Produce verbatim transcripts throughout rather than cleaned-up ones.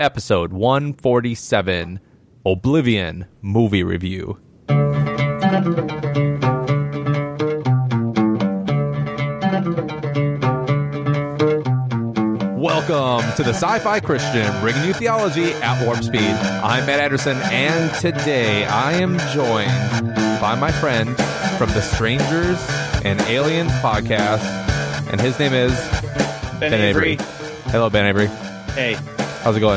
episode one forty-seven, Oblivion movie review. Welcome to the Sci-Fi Christian, bringing you theology at warp speed. I'm Matt Anderson, and today I am joined by my friend from the Strangers and Aliens podcast, and his name is Ben, Ben Avery. Avery. Hello, Ben Avery. Hey, how's it going?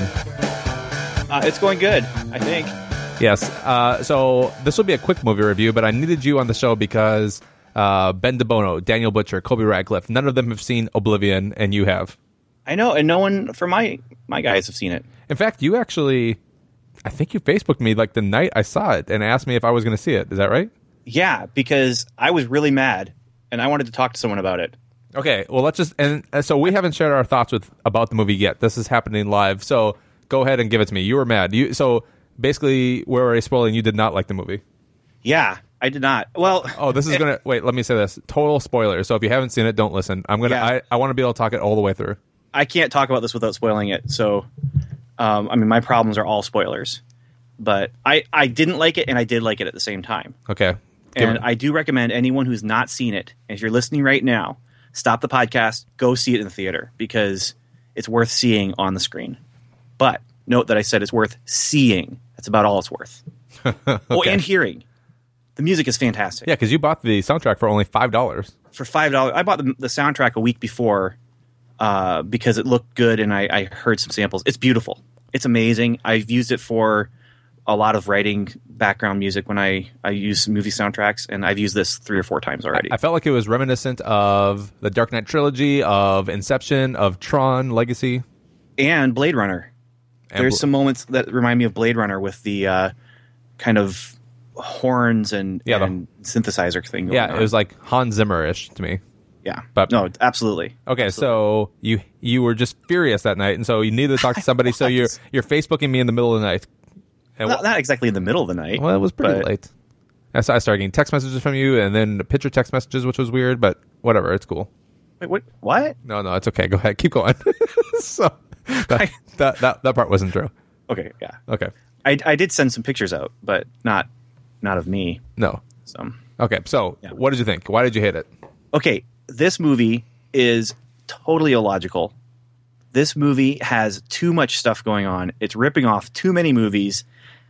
uh, it's going good, I think. Yes. Uh, so this will be a quick movie review, but I needed you on the show because uh, Ben DeBono, Daniel Butcher, Kobe Radcliffe, none of them have seen Oblivion, and you have. I know, and no one from my my guys have seen it. In fact, you actually, I think you Facebooked me like the night I saw it and asked me if I was going to see it. Is that right? Yeah, because I was really mad, and I wanted to talk to someone about it. Okay, well, let's just, and uh, so we haven't shared our thoughts with about the movie yet. This is happening live, so go ahead and give it to me. You were mad. You So basically, we're already spoiling, you did not like the movie. Yeah, I did not. Well, oh, this is going to, wait, let me say this. Total spoiler. So if you haven't seen it, don't listen. I'm going to, Yeah. I, I want to be able to talk it all the way through. I can't talk about this without spoiling it, so, um, I mean, my problems are all spoilers. But I, I didn't like it, and I did like it at the same time. Okay. Give And it- I do recommend anyone who's not seen it, if you're listening right now, stop the podcast, go see it in the theater, because it's worth seeing on the screen. But note that I said it's worth seeing. That's about all it's worth. okay. Oh, and hearing. The music is fantastic. Yeah, because you bought the soundtrack for only five dollars. For five dollars. I bought the, the soundtrack a week before uh, because it looked good, and I, I heard some samples. It's beautiful. It's amazing. I've used it for a lot of writing background music when I, I use movie soundtracks, and I've used this three or four times already. I felt like it was reminiscent of the Dark Knight trilogy, of Inception, of Tron Legacy. And Blade Runner. And There's Bl- some moments that remind me of Blade Runner with the uh, kind of horns and, Yeah, the- and synthesizer thing going Yeah, on. it was like Hans Zimmer-ish to me. Yeah. but- no, absolutely. Okay, so you you were just furious that night, and so you needed to talk to somebody, so you're, you're Facebooking me in the middle of the night. And Not, wh- not exactly in the middle of the night. well, it was pretty but- late. I s- I started getting text messages from you, and then picture text messages, which was weird, but whatever, it's cool. Wait, what? What? No, no, it's okay. Go ahead, keep going. so that, that that that part wasn't true. Okay, yeah. Okay, I, I did send some pictures out, but not not of me. no. So Okay, so Yeah. what did you think? Why did you hate it? okay, this movie is totally illogical. This movie has too much stuff going on. It's ripping off too many movies,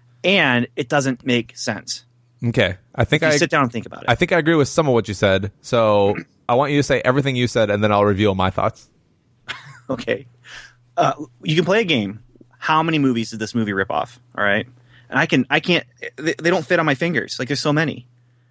and it doesn't make sense. Okay, I think You I sit down and think about it. I think I agree with some of what you said. So I want you to say everything you said, and then I'll reveal my thoughts. Okay. Uh, you can play a game. How many movies did this movie rip off? All right. And I can, I can't, they, they don't fit on my fingers. Like there's so many.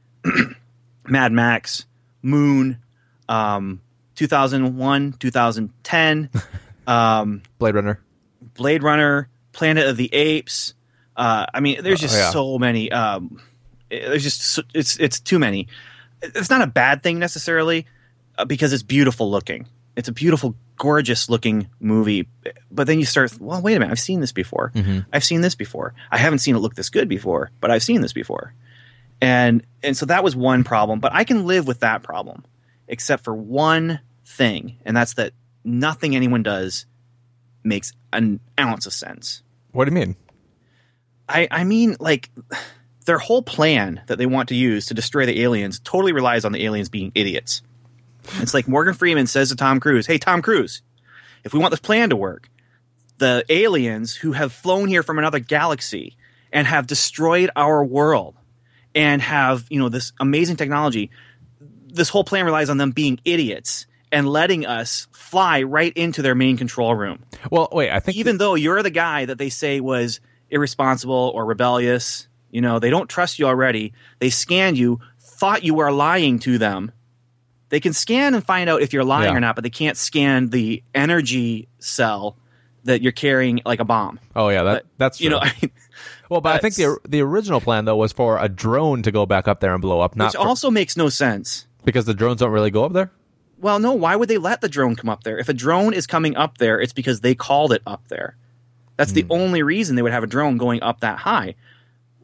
Mad Max, Moon, um, two thousand one, two thousand ten, um, Blade Runner. Blade Runner, Planet of the Apes. Uh, I mean, there's just Oh, yeah. so many. Um, it- there's just, so- it's, it's too many. It's not a bad thing necessarily uh, because it's beautiful looking. It's a beautiful, gorgeous looking movie. But then you start, well, wait a minute. I've seen this before. I've seen this before. I haven't seen it look this good before, but I've seen this before. And and so that was one problem. But I can live with that problem, except for one thing, and that's that nothing anyone does makes an ounce of sense. What do you mean? I, I mean, like, their whole plan that they want to use to destroy the aliens totally relies on the aliens being idiots. It's like Morgan Freeman says to Tom Cruise, hey, Tom Cruise, if we want this plan to work, the aliens who have flown here from another galaxy and have destroyed our world and have, you know, this amazing technology, this whole plan relies on them being idiots and letting us fly right into their main control room. Well, wait. I think Even though you're the guy that they say was irresponsible or rebellious, you know, they don't trust you already. They scanned you, thought you were lying to them. They can scan and find out if you're lying Yeah. or not, but they can't scan the energy cell that you're carrying like a bomb. Oh yeah, that But, that's true. you know, I, well, but I think the the original plan though was for a drone to go back up there and blow up, not which for, also makes no sense. because the drones don't really go up there. Well, no, why would they let the drone come up there? If a drone is coming up there, it's because they called it up there. That's the only reason they would have a drone going up that high.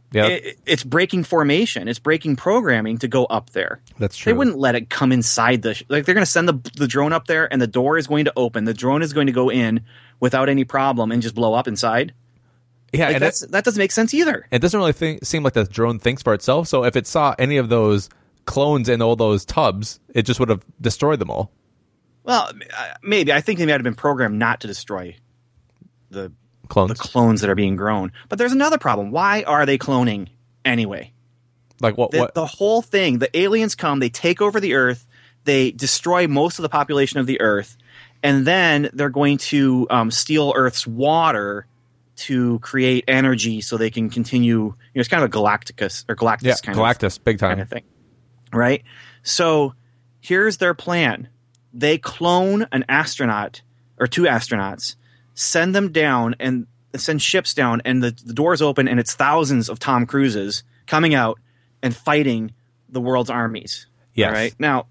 Yeah, it, it's breaking formation. It's breaking programming to go up there. That's true. They wouldn't let it come inside the sh- like. They're going to send the the drone up there, and the door is going to open. The drone is going to go in without any problem and just blow up inside. Yeah, like and that's it, that doesn't make sense either. It doesn't really think, seem like the drone thinks for itself. So if it saw any of those clones in all those tubs, it just would have destroyed them all. Well, maybe I think they might have been programmed not to destroy the clones, the clones that are being grown. But there's another problem. Why are they cloning anyway? Like what? The, what? the whole thing. The aliens come. They take over the Earth. They destroy most of the population of the Earth, and then they're going to um, steal Earth's water to create energy so they can continue. You know, it's kind of a Galacticus or Galactus yeah, kind Galactus, of big time kind of thing, right? So here's their plan. They clone an astronaut or two astronauts, send them down and send ships down, and the, the doors open, and it's thousands of Tom Cruises coming out and fighting the world's armies. Yes. All right. Now,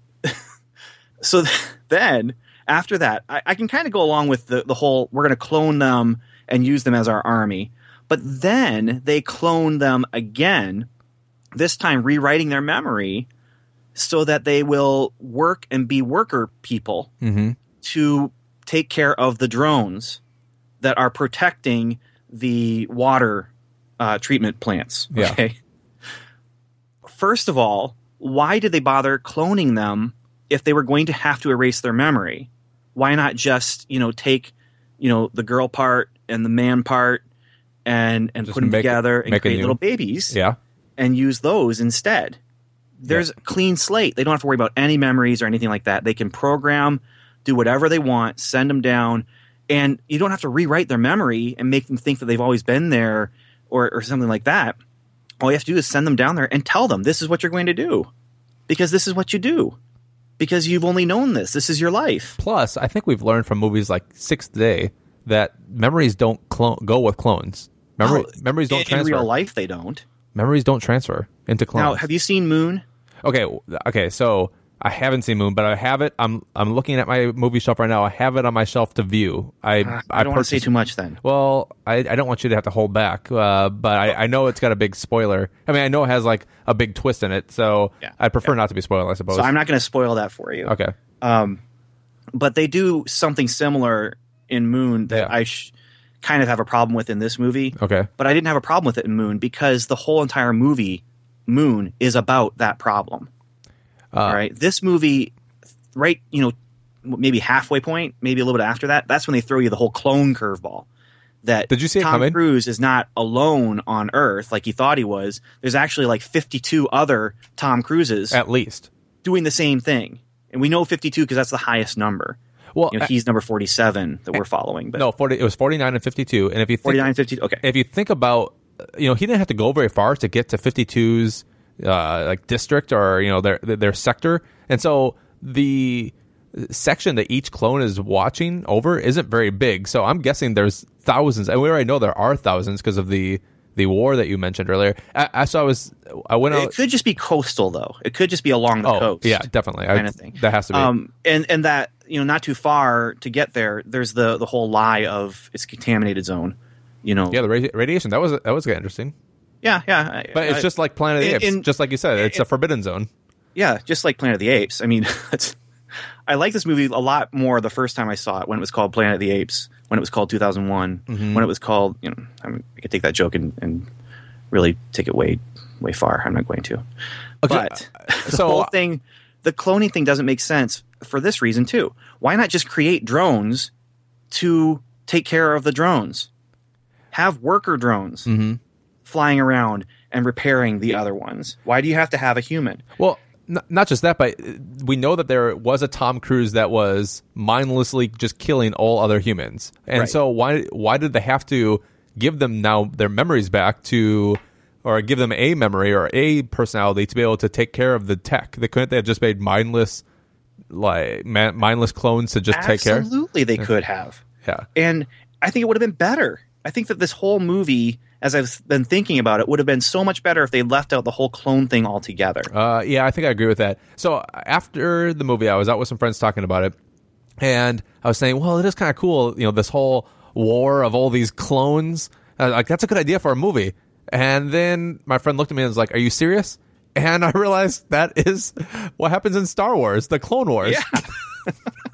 so th- then after that, I, I can kind of go along with the, the whole we're going to clone them and use them as our army. But then they clone them again, this time rewriting their memory so that they will work and be worker people mm-hmm. to take care of the drones that are protecting the water uh, treatment plants. Yeah. Okay. First of all, why did they bother cloning them if they were going to have to erase their memory? Why not just, you know, take, you know, the girl part and the man part and, and Just put them make- together and make a create new- little babies Yeah. and use those instead? There's Yeah. a clean slate. They don't have to worry about any memories or anything like that. They can program, do whatever they want, send them down, and you don't have to rewrite their memory and make them think that they've always been there or, or something like that. All you have to do is send them down there and tell them this is what you're going to do because this is what you do because you've only known this. This is your life. Plus, I think we've learned from movies like Sixth Day that memories don't clone, go with clones. Memory, Well, memories don't in, transfer. in real life, they don't. Memories don't transfer into clones. Now, have you seen Moon? Okay, okay, so I haven't seen Moon, but I have it. I'm I'm looking at my movie shelf right now. I have it on my shelf to view. I Uh, I don't want to say purchased- too much then. Well, I, I don't want you to have to hold back, uh, but I, I know it's got a big spoiler. I mean, I know it has like a big twist in it, so Yeah, I prefer yeah. not to be spoiled, I suppose. So I'm not going to spoil that for you. okay. Um, but they do something similar in Moon that Yeah. I sh- kind of have a problem with in this movie. Okay. But I didn't have a problem with it in Moon because the whole entire movie, Moon, is about that problem. Uh, All right. This movie, right, you know, maybe halfway point, maybe a little bit after that, that's when they throw you the whole clone curveball. That Did you see it Tom coming? Cruise is not alone on Earth like he thought he was. There's actually like fifty-two other Tom Cruises At least. doing the same thing. And we know fifty-two because that's the highest number. Well, You know, he's number forty-seven that we're following. But no, forty. It was forty-nine and fifty-two. And if you think, forty-nine, fifty-two. Okay. if you think about, you know, he didn't have to go very far to get to fifty-two's uh, like district or you know their their sector, and so the section that each clone is watching over isn't very big. So I'm guessing there's thousands, and we already know there are thousands because of the the war that you mentioned earlier. I, I so I was I went out. It could just be coastal, though. It could just be along the oh coast. yeah, definitely. I- kind of thing. That has to be. Um, and and that you know, not too far to get there. There's the the whole lie of it's contaminated zone. You know. yeah, the radi- radiation that was that was interesting. Yeah, yeah. But it's I- just like Planet of the in- Apes, in- just like you said, it's a forbidden zone. yeah, just like Planet of the Apes. I mean, it's, I like this movie a lot more the first time I saw it when it was called Planet of the Apes, when it was called two thousand one, Mm-hmm. when it was called, you know, I, mean, I could take that joke and, and really take it way, way far. I'm not going to. But the so- whole thing, the cloning thing doesn't make sense for this reason too. Why not just create drones to take care of the drones? Have worker drones Mm-hmm. flying around and repairing the other ones. Why do you have to have a human? Well, n- not just that, but we know that there was a Tom Cruise that was mindlessly just killing all other humans, and Right. so why why did they have to give them now their memories back to, or give them a memory or a personality to be able to take care of the tech? They couldn't they have just made mindless like ma- mindless clones to just take care? Absolutely, they could have. Yeah. And I think it would have been better. I think that this whole movie, as I've been thinking about it, would have been so much better if they left out the whole clone thing altogether. Uh, yeah, I think I agree with that. So after the movie, I was out with some friends talking about it, and I was saying, well, it is kind of cool, you know, this whole war of all these clones. Uh, like, that's a good idea for a movie. And then my friend looked at me and was like, are you serious? And I realized that is what happens in Star Wars, the Clone Wars. Yeah.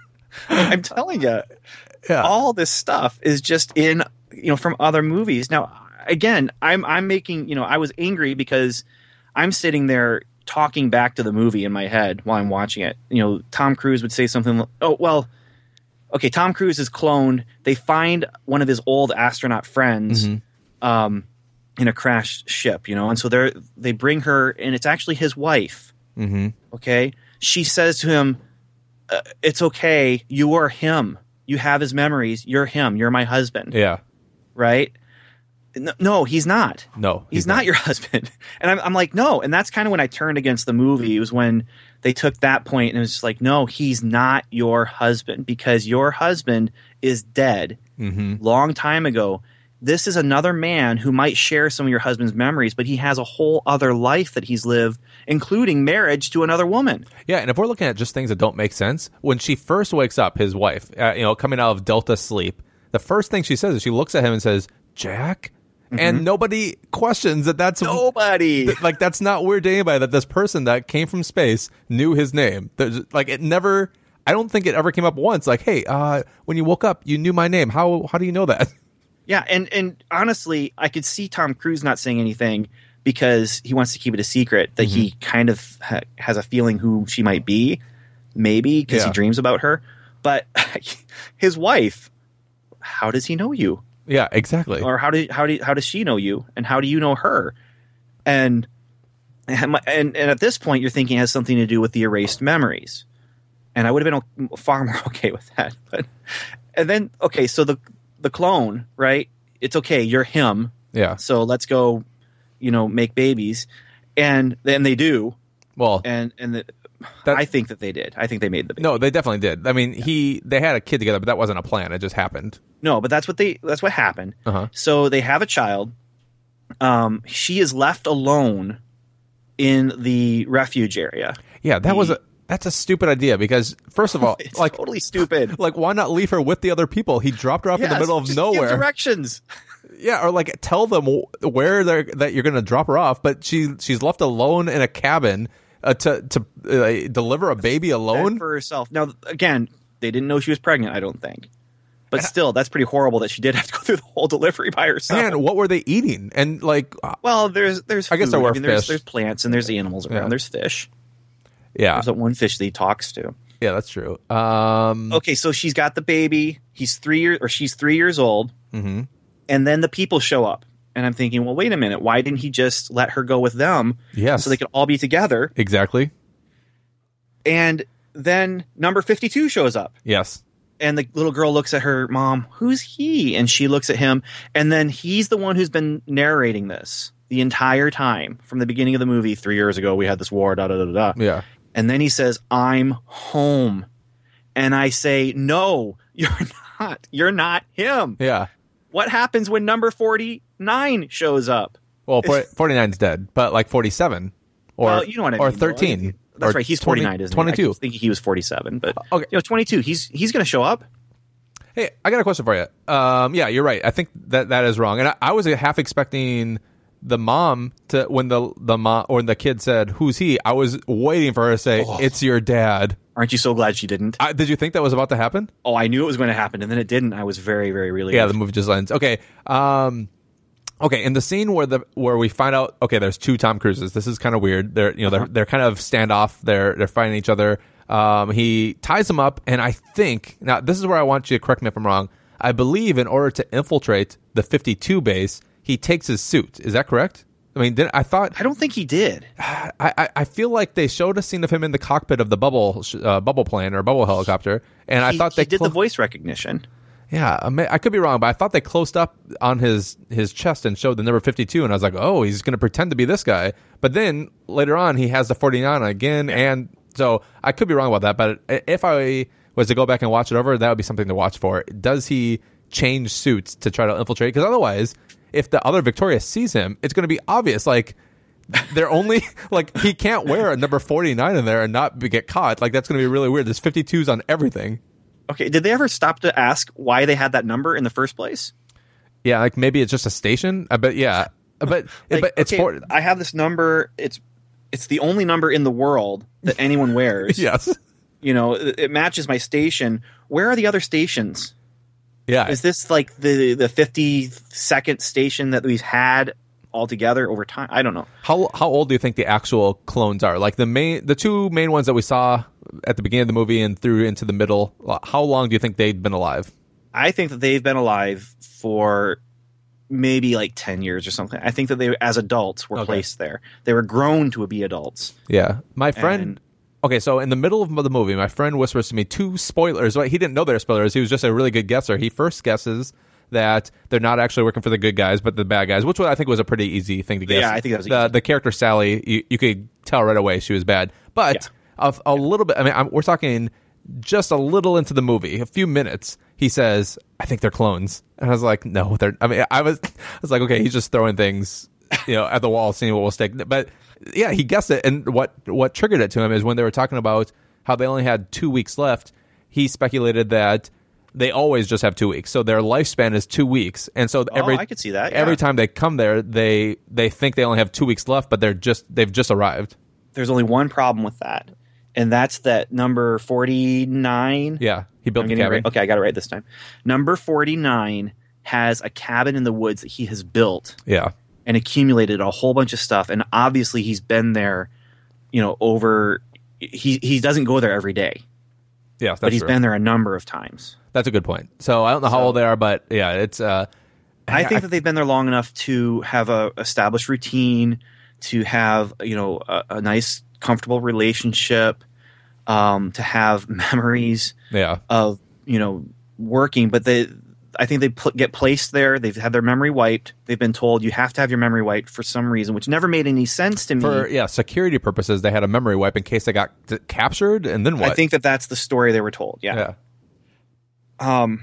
I'm telling you, Yeah. all this stuff is just in, you know, from other movies. Now, again, I'm I'm making, you know, I was angry because I'm sitting there talking back to the movie in my head while I'm watching it. You know, Tom Cruise would say something. Oh, well, okay, Tom Cruise is cloned. They find one of his old astronaut friends mm-hmm. um, in a crashed ship, you know, and so they they bring her, and it's actually his wife. Mm-hmm. Okay, she says to him, uh, "It's okay. You are him. You have his memories. You're him. You're my husband." Yeah. Right? No, no, he's not. No, he's, he's not. not your husband. And I'm, I'm like, no. And that's kind of when I turned against the movie. It was when they took that point and it was just like, no, he's not your husband because your husband is dead mm-hmm. long time ago. This is another man who might share some of your husband's memories, but he has a whole other life that he's lived, including marriage to another woman. Yeah, and if we're looking at just things that don't make sense, when she first wakes up, his wife, uh, you know, coming out of Delta sleep, the first thing she says is she looks at him and says, Jack? Mm-hmm. And nobody questions that that's... Nobody! Th- like, that's not weird to anybody that this person that came from space knew his name. There's, like, it never... I don't think it ever came up once. Like, hey, uh, when you woke up, you knew my name. How how do you know that? Yeah, and, and honestly, I could see Tom Cruise not saying anything because he wants to keep it a secret, that mm-hmm. he kind of ha- has a feeling who she might be, maybe, because yeah. he dreams about her. But his wife, how does he know you? Yeah, exactly. Or how do how do how does she know you, and how do you know her? And and and at this point, you're thinking it has something to do with the erased memories, and I would have been far more okay with that. But and then okay, so the the clone, right? It's okay, you're him. Yeah. So let's go, you know, make babies, and then they do. Well, and and the, that, I think that they did. I think they made the baby. No, they definitely did. I mean, yeah. he they had a kid together, but that wasn't a plan. It just happened. No, but that's what they that's what happened. Uh-huh. So they have a child. Um, she is left alone in the refuge area. Yeah, that the, was a that's a stupid idea because first of all, it's like totally stupid. Like, why not leave her with the other people? He dropped her off yes, in the middle of just nowhere. Give directions. Yeah, or like tell them where they're that you're going to drop her off, but she she's left alone in a cabin uh, to to uh, deliver a baby alone for herself. Now, again, they didn't know she was pregnant. I don't think. But still, that's pretty horrible that she did have to go through the whole delivery by herself. And what were they eating? And like, well, there's there's. Food. I guess there were I mean, fish. There's, there's plants and there's animals around. Yeah. There's fish. Yeah, there's that one fish that he talks to. Yeah, that's true. Um, okay, so she's got the baby. He's three years, or she's three years old. Mm-hmm. And then the people show up, and I'm thinking, well, wait a minute. Why didn't he just let her go with them? Yes, so they could all be together. Exactly. And then number fifty-two shows up. Yes. And the little girl looks at her mom, who's he? And she looks at him. And then he's the one who's been narrating this the entire time from the beginning of the movie. Three years ago, we had this war, da da da da. Yeah. And then he says, I'm home. And I say, no, you're not. You're not him. Yeah. What happens when number forty-nine shows up? Well, forty-nine's dead, but like forty-seven. Or, well, you know what I mean. Or thirteen. Well, That's or right. He's twenty, forty-nine, isn't twenty-two. he? I was thinking he was forty-seven, but okay. You know, twenty-two. He's he's going to show up. Hey, I got a question for you. Um, yeah, you're right. I think that that is wrong, and I, I was half expecting the mom to when the the mom or the kid said, "Who's he?" I was waiting for her to say, oh. "It's your dad." Aren't you so glad she didn't? I, did you think that was about to happen? Oh, I knew it was going to happen, and then it didn't. I was very, very relieved. Yeah, the movie just ends. Okay. Um, Okay, in the scene where the where we find out, okay, there's two Tom Cruises. This is kind of weird. They're you know uh-huh. they're they're kind of standoff. They're they're fighting each other. Um, he ties them up, and I think now this is where I want you to correct me if I'm wrong. I believe in order to infiltrate the fifty-two base, he takes his suit. Is that correct? I mean, did, I thought I don't think he did. I, I I feel like they showed a scene of him in the cockpit of the bubble uh, bubble plane or bubble helicopter, and I he, thought they he did clo- the voice recognition. Yeah, I could be wrong, but I thought they closed up on his, his chest and showed the number fifty-two, and I was like, oh, he's going to pretend to be this guy. But then later on, he has the forty-nine again, and so I could be wrong about that. But if I was to go back and watch it over, that would be something to watch for. Does he change suits to try to infiltrate? Because otherwise, if the other Victoria sees him, it's going to be obvious. Like, they're only, like, he can't wear a number forty-nine in there and not be, get caught. Like, that's going to be really weird. There's fifty-twos on everything. Okay, did they ever stop to ask why they had that number in the first place? Yeah, like maybe it's just a station. I bet. Yeah, but Like, but it's okay, for I have this number. It's it's the only number in the world that anyone wears. yes, You know, it, it matches my station. Where are the other stations? yeah. Is this like the the fifty-second station that we've had altogether over time? I don't know. How how old do you think the actual clones are? Like the main, the two main ones that we saw at the beginning of the movie and through into the middle. How long do you think they'd been alive? I think that they've been alive for maybe like ten years or something. I think that they, as adults, were Okay. placed there. They were grown to be adults. Yeah, my friend. And- okay, so in the middle of the movie, my friend whispers to me two spoilers. Well, he didn't know they were spoilers. He was just a really good guesser. He first guesses that they're not actually working for the good guys, but the bad guys, which I think was a pretty easy thing to guess. Yeah, I think that was the easy. the character Sally. You, you could tell right away she was bad, but Yeah. a, a little bit. I mean, I'm, we're talking just a little into the movie, a few minutes. He says, "I think they're clones," and I was like, "No, they're." I mean, I was, I was like, "Okay, he's just throwing things, you know, at the wall, seeing what will stick." But yeah, he guessed it, and what what triggered it to him is when they were talking about how they only had two weeks left. He speculated that they always just have two weeks, so their lifespan is two weeks, and so every oh, I could see that. every yeah. time they come there, they they think they only have two weeks left, but they're just they've just arrived. There's only one problem with that, and that's that number forty-nine. Yeah, he built I'm the getting it cabin. right. Okay, I got it right this time. Number forty-nine has a cabin in the woods that he has built Yeah, and accumulated a whole bunch of stuff, and obviously he's been there, you know, over. He he doesn't go there every day, yeah, that's but he's true. been there a number of times. That's a good point. So I don't know how So- old they are, but yeah, it's. Uh, I think that they've been there long enough to have a established routine, to have you know a, a nice, comfortable relationship, um, to have memories yeah, of you know working. But they, I think they pl- get placed there. They've had their memory wiped. They've been told you have to have your memory wiped for some reason, which never made any sense to me. for yeah security purposes, they had a memory wipe in case they got t- captured, and then what? I think that that's the story they were told. Yeah. yeah, Um,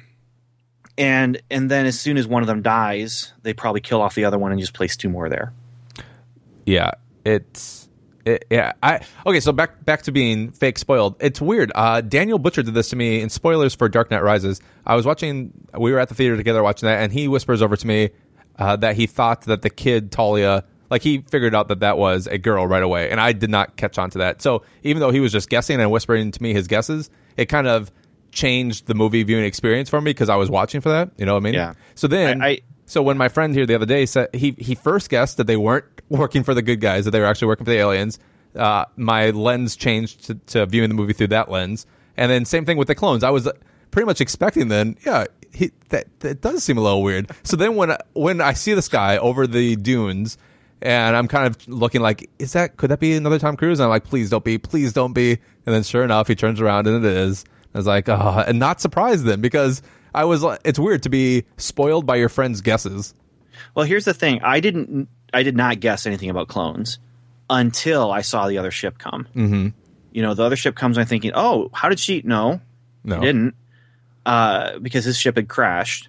and and then as soon as one of them dies, they probably kill off the other one and just place two more there. yeah. It's it, yeah. I okay. So back back to being fake spoiled. It's weird. Uh, Daniel Butcher did this to me in spoilers for Dark Knight Rises. I was watching. We were at the theater together watching that, and he whispers over to me uh, that he thought that the kid Talia, like he figured out that that was a girl right away, and I did not catch on to that. So even though he was just guessing and whispering to me his guesses, it kind of changed the movie viewing experience for me because I was watching for that. You know what I mean? Yeah. So then, I- I- so when my friend here the other day said he he first guessed that they weren't working for the good guys, that they were actually working for the aliens. Uh, my lens changed to, to viewing the movie through that lens, and then same thing with the clones. I was pretty much expecting then, yeah, he, that that does seem a little weird. So then when when I see this guy over the dunes, and I'm kind of looking like, is that could that be another Tom Cruise? And I'm like, please don't be, please don't be. And then sure enough, he turns around and it is. I was like, oh, and not surprised then because I was like, it's weird to be spoiled by your friend's guesses. Well, here's the thing. I didn't. I did not guess anything about clones until I saw the other ship come. Mm-hmm. You know, the other ship comes. And I'm thinking, oh, how did she? No, No, he didn't, uh, because his ship had crashed,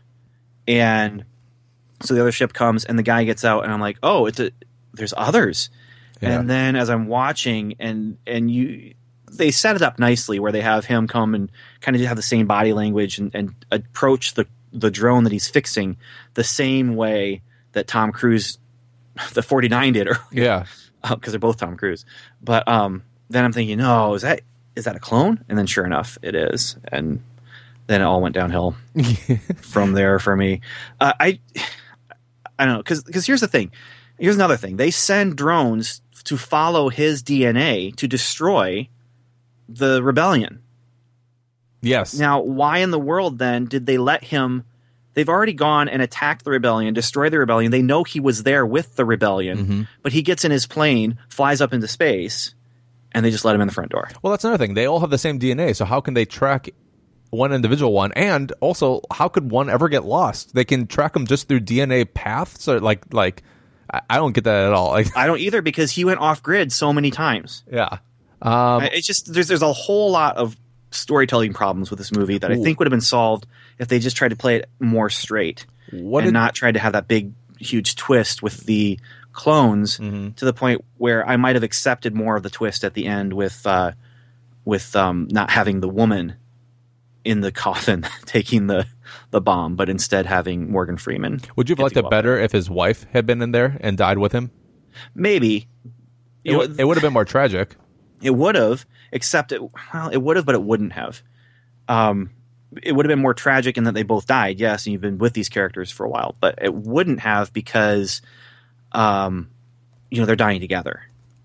and so the other ship comes, and the guy gets out, and I'm like, oh, it's a. There's others, Yeah. and then as I'm watching, and and you. They set it up nicely where they have him come and kind of have the same body language and, and approach the, the drone that he's fixing the same way that Tom Cruise, the forty-nine did, earlier, Yeah. because they're both Tom Cruise. But um, then I'm thinking, no, is that is that a clone? And then sure enough, it is. And then it all went downhill from there for me. Uh, I I don't know, because because here's the thing. Here's another thing. They send drones to follow his D N A to destroy the rebellion. Yes. Now, why in the world then did they let him? They've already gone and attacked the rebellion, destroyed the rebellion. They know he was there with the rebellion, Mm-hmm. but he gets in his plane, flies up into space, and they just let him in the front door. Well, that's another thing. They all have the same D N A, so how can they track one individual one? And also, how could one ever get lost? They can track them just through D N A paths, or like like I, I don't get that at all. Like, I don't either because he went off grid so many times. yeah. Um, I- it's just there's there's a whole lot of storytelling problems with this movie that I Ooh. think would have been solved if they just tried to play it more straight what and did, not tried to have that big huge twist with the clones Mm-hmm. to the point where I might have accepted more of the twist at the end with uh, with um, not having the woman in the coffin taking the the bomb, but instead having Morgan Freeman. Would you have liked it better if his wife had been in there and died with him? Maybe. It, know, w- it would have been more tragic. It would have, except it. Well, it would have, but it wouldn't have. Um, it would have been more tragic in that they both died. Yes, and you've been with these characters for a while, but it wouldn't have because, um, you know, they're dying together.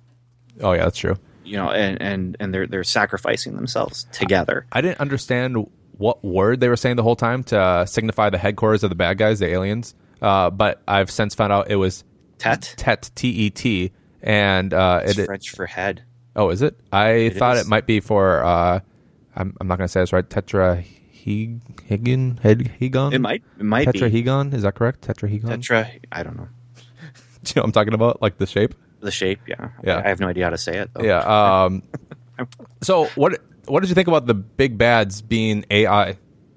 Oh yeah, that's true. You know, and, and, and they're they're sacrificing themselves together. I, I didn't understand what word they were saying the whole time to uh, signify the headquarters of the bad guys, the aliens. Uh, but I've since found out it was Tet. Tet, T E T, and uh, it's it, French for head. Oh, is it? I it thought is. it might be for. Uh, I'm I'm not going to say this right. Tetrahegon, Hegon. It might. It might be Tetrahegon. Is that correct? Tetrahegon. Tetra. I don't know. Do you know what I'm talking about? Like the shape. The shape. Yeah. Yeah. I have no idea how to say it, though. Yeah. Um, so what what did you think about the big bads being A I?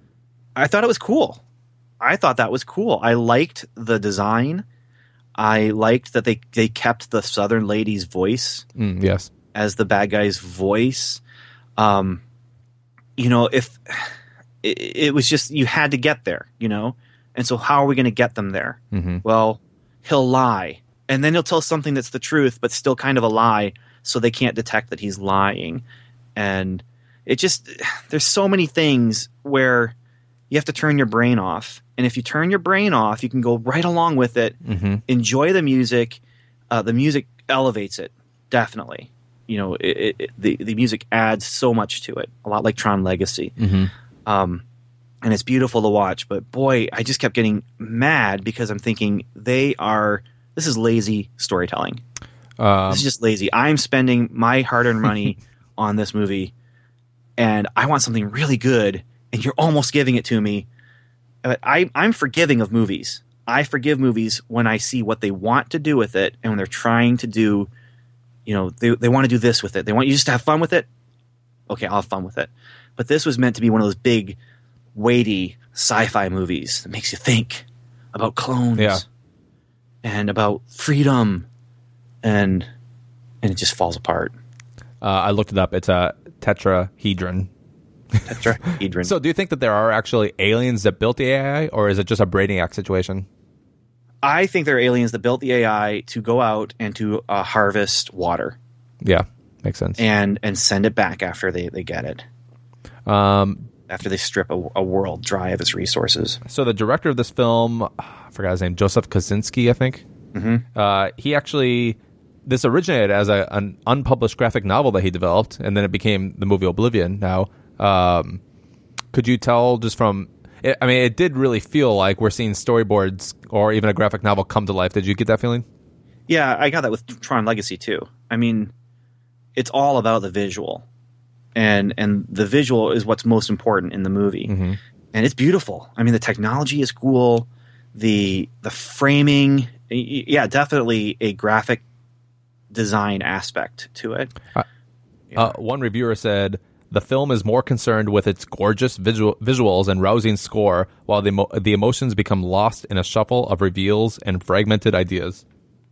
I thought it was cool. I thought that was cool. I liked the design. I liked that they, they kept the Southern lady's voice Mm, yes. as the bad guy's voice. Um, you know, if it, it was just you had to get there, you know, and so how are we going to get them there? Mm-hmm. Well, he'll lie, and then he'll tell something that's the truth, but still kind of a lie, so they can't detect that he's lying. And it just there's so many things where you have to turn your brain off. And if you turn your brain off, you can go right along with it, Mm-hmm. enjoy the music. Uh, the music elevates it, definitely. You know, it, it, it, the, the music adds so much to it, a lot like Tron Legacy. Mm-hmm. Um, and it's beautiful to watch. But boy, I just kept getting mad because I'm thinking they are – this is lazy storytelling. Um, This is just lazy. I'm spending my hard-earned money on this movie, and I want something really good, and you're almost giving it to me. But I, I'm forgiving of movies. I forgive movies when I see what they want to do with it, and when they're trying to do, you know, they they want to do this with it. They want you just to have fun with it. Okay, I'll have fun with it. But this was meant to be one of those big, weighty sci-fi movies that makes you think about clones Yeah. and about freedom, and and it just falls apart. uh, I looked it up. It's a tetrahedron. Tetrahedron. So do you think that there are actually aliens that built the A I, or is it just a Brainiac situation? I think there are aliens that built the A I to go out and to uh, harvest water Yeah, makes sense. and and send it back after they, they get it, Um, after they strip a, a world dry of its resources. so the director of this film, I forgot his name, Joseph Kosinski, I think. Mm-hmm. Uh, he actually, this originated as a, an unpublished graphic novel that he developed, and then it became the movie Oblivion. Now, um, could you tell just from, it, I mean, it did really feel like we're seeing storyboards or even a graphic novel come to life. Did you get that feeling? Yeah, I got that with Tron Legacy too. I mean, it's all about the visual, and and the visual is what's most important in the movie, Mm-hmm. and it's beautiful. I mean, the technology is cool, the the framing, y- yeah, definitely a graphic design aspect to it. Uh, Uh, one reviewer said, the film is more concerned with its gorgeous visual, visuals and rousing score, while the, emo- the emotions become lost in a shuffle of reveals and fragmented ideas.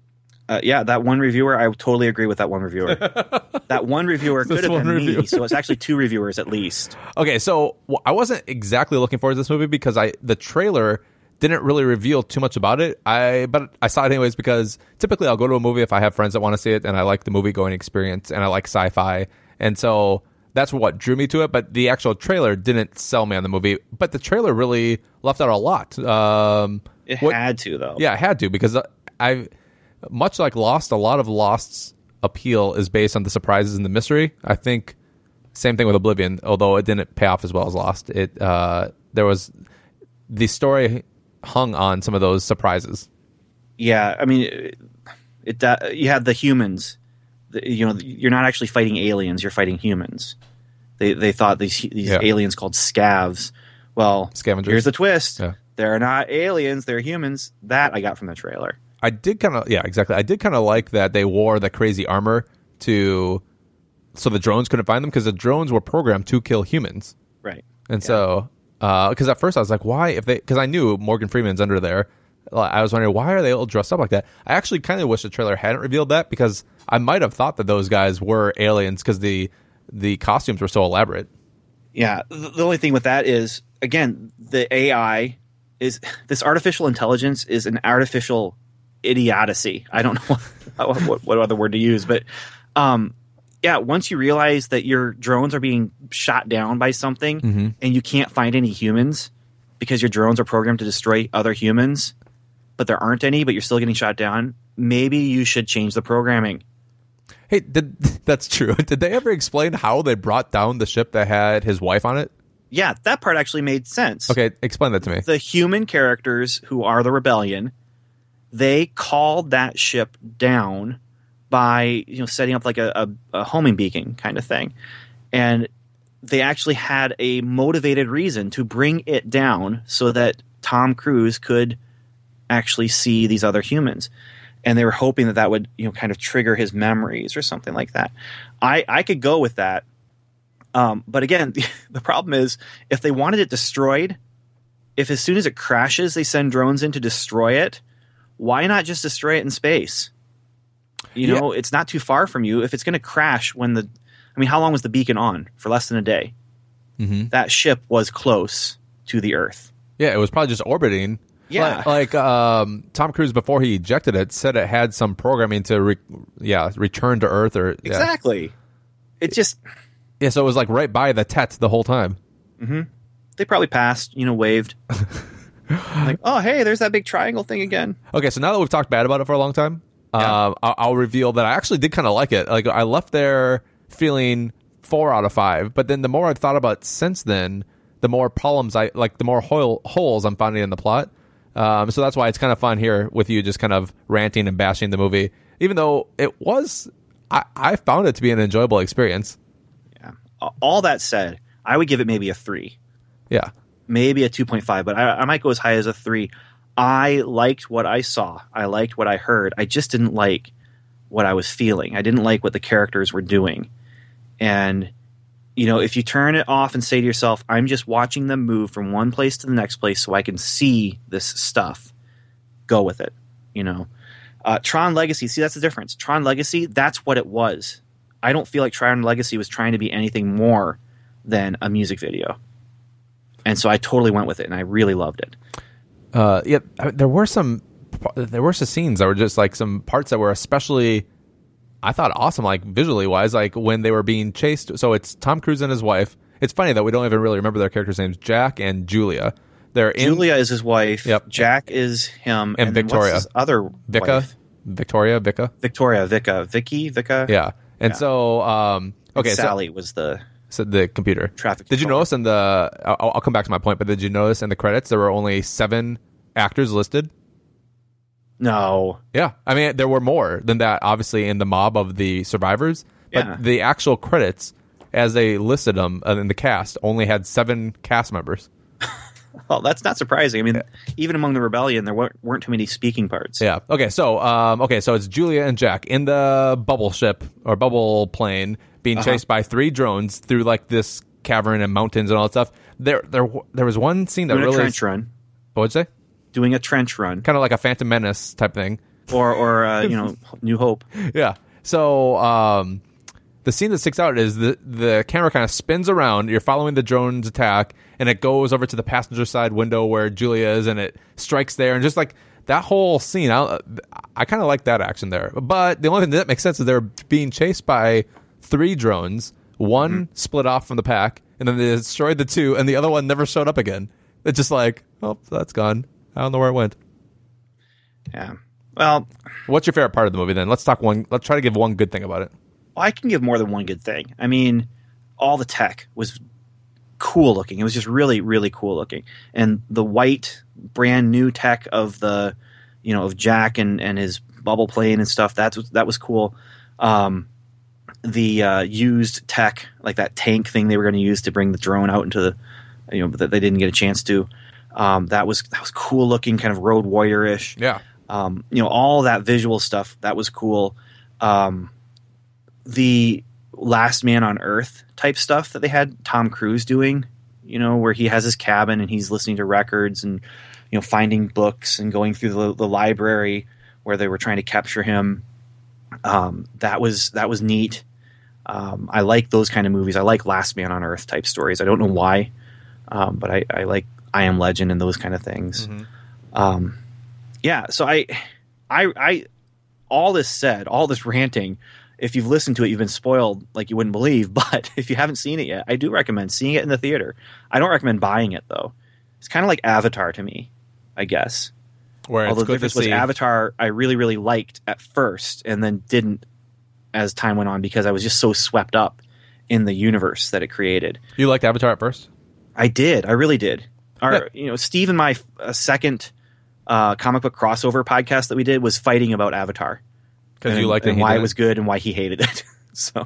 Uh, yeah, that one reviewer, I totally agree with that one reviewer. That one reviewer This could have one been reviewer. me, so it's actually two reviewers at least. Okay, so w- I wasn't exactly looking forward to this movie because I the trailer didn't really reveal too much about it. I but I saw it anyways because typically I'll go to a movie if I have friends that want to see it and I like the movie going experience and I like sci-fi, and so that's what drew me to it. But the actual trailer didn't sell me on the movie. But the trailer really left out a lot. Um, It what- had to, though. Yeah, I had to because I, much like Lost, a lot of Lost's appeal is based on the surprises and the mystery. I think same thing with Oblivion, although it didn't pay off as well as Lost. It uh, there was the story hung on some of those surprises. Yeah, I mean, it, it uh, you have the humans. The, you know, you're not actually fighting aliens; you're fighting humans. They they thought these these Yeah. aliens called scavs. Well, Scavengers. here's the twist: Yeah. they're not aliens; they're humans. That I got from the trailer. I did kind of, yeah, exactly. I did kind of like that they wore the crazy armor to, so the drones couldn't find them because the drones were programmed to kill humans. Right. And so, because at first I was like, why? If they, because I knew Morgan Freeman's under there, I was wondering why are they all dressed up like that. I actually kind of wish the trailer hadn't revealed that because I might have thought that those guys were aliens because the the costumes were so elaborate. Yeah, the, the only thing with that is, again, the A I is this artificial intelligence is an artificial idiocy. I don't know what, what, what other word to use, but um, yeah, once you realize that your drones are being shot down by something Mm-hmm. and you can't find any humans because your drones are programmed to destroy other humans, but there aren't any, but you're still getting shot down, maybe you should change the programming. Hey, did, that's true. Did they ever explain how they brought down the ship that had his wife on it? Yeah, that part actually made sense. Okay, explain that to me. The human characters who are the rebellion, they called that ship down by, you know, setting up like a, a, a homing beacon kind of thing. And they actually had a motivated reason to bring it down so that Tom Cruise could actually see these other humans. And they were hoping that that would, you know, kind of trigger his memories or something like that. I, I could go with that. Um, but again, the, the problem is if they wanted it destroyed, if as soon as it crashes, they send drones in to destroy it, why not just destroy it in space? You know, yeah. It's not too far from you. If it's going to crash when the, I mean, how long was the beacon on? For less than a day. Mm-hmm. That ship was close to the Earth. Yeah, it was probably just orbiting. Yeah. Like, like um, Tom Cruise, before he ejected it, said it had some programming to, re- yeah, return to Earth. or yeah. Exactly. It just... Yeah, so it was like right by the Tet the whole time. Mm-hmm. They probably passed, you know, waved. Like, oh, hey, there's that big triangle thing again. Okay, so now that we've talked bad about it for a long time, yeah. uh, I'll, I'll reveal that I actually did kind of like it. Like, I left there feeling four out of five, but then the more I've thought about it since then, the more problems I like, the more hole, holes I'm finding in the plot. Um, so that's why it's kind of fun here with you, just kind of ranting and bashing the movie, even though it was. I, I found it to be an enjoyable experience. All that said, I would give it maybe a three. Yeah. Maybe a two point five, but I, I might go as high as a three. I liked what I saw. I liked what I heard. I just didn't like what I was feeling. I didn't like what the characters were doing. And, you know, if you turn it off and say to yourself, I'm just watching them move from one place to the next place so I can see this stuff, go with it, you know. Uh, Tron Legacy, see, that's the difference. Tron Legacy, that's what it was. I don't feel like Tron Legacy was trying to be anything more than a music video. And so I totally went with it, and I really loved it. Uh, yeah, there were some there were some scenes that were just like some parts that were especially, I thought, awesome, like visually wise, like when they were being chased. So it's Tom Cruise and his wife. It's funny that we don't even really remember their characters' names, Jack and Julia. They're in, Julia is his wife. Yep. Jack is him. And, and Victoria. What's his other Vika? wife? Victoria? Vika? Victoria. Vika. Vicky? Vika? Yeah. And yeah. so, um, okay. And Sally so, was the... So the computer. Traffic Did you controller. notice in the... I'll, I'll come back to my point, but did you notice in the credits there were only seven actors listed? No. Yeah. I mean, there were more than that, obviously, in the mob of the survivors. But Yeah. the actual credits, as they listed them uh, in the cast, only had seven cast members. Well, that's not surprising. I mean, Yeah. even among the rebellion, there weren't, weren't too many speaking parts. Yeah. Okay. So, um, okay. So it's Julia and Jack in the bubble ship or bubble plane being Uh-huh. chased by three drones through like this cavern and mountains and all that stuff. There, there, there was one scene that Doing really. a trench run. What would you say? Doing a trench run. Kind of like a Phantom Menace type thing. Or, or uh, you know, New Hope. Yeah. So, um, the scene that sticks out is the the camera kind of spins around. You're following the drone's attack, and it goes over to the passenger side window where Julia is, and it strikes there, and just like that whole scene, I, I kind of like that action there. But the only thing that makes sense is they're being chased by three drones. One mm-hmm. split off from the pack, and then they destroyed the two, and the other one never showed up again. It's just like, oh, that's gone. I don't know where it went. Yeah. Well, what's your favorite part of the movie then? Let's talk one. Let's try to give one good thing about it. I can give more than one good thing. I mean, all the tech was cool looking. It was just really, really cool looking. And the white, brand new tech of the, you know, of Jack and, and his bubble plane and stuff, that's, that was cool. Um, the uh, used tech, like that tank thing they were going to use to bring the drone out into the, you know, that they didn't get a chance to. Um, that was that was cool looking, kind of Road Warrior-ish. Yeah. Um, you know, all that visual stuff, that was cool. Um, the Last Man on Earth type stuff that they had Tom Cruise doing, you know, where he has his cabin and he's listening to records and, you know, finding books and going through the, the library where they were trying to capture him. Um, that was that was neat. Um, I like those kind of movies. I like Last Man on Earth type stories. I don't know why, um, but I, I like I Am Legend and those kind of things. Mm-hmm. Um, yeah. So I, I, I, all this said, all this ranting, if you've listened to it, you've been spoiled like you wouldn't believe. But if you haven't seen it yet, I do recommend seeing it in the theater. I don't recommend buying it though. It's kind of like Avatar to me, I guess. Where Although it's the good to difference was see. Avatar, I really, really liked at first, and then didn't as time went on because I was just so swept up in the universe that it created. You liked Avatar at first? I did. I really did. Our, Yeah. you know, Steve and my uh, second uh, comic book crossover podcast that we did was fighting about Avatar Because you and- liked it, and he why it didn't? was good and why he hated it. So,